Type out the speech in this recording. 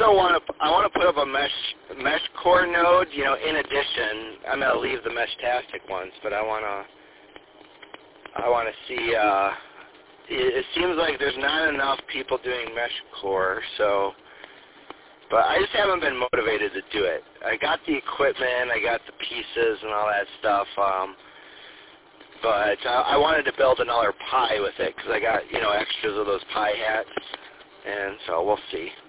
also want to put up a mesh core node. You know, in addition, I'm gonna leave the Meshtastic ones, but I want to see. It seems like there's not enough people doing mesh core, so. But I just haven't been motivated to do it. I got the equipment, I got the pieces and all that stuff, but I wanted to build another Pi with it because I got, you know, extras of those Pi hats, and so we'll see.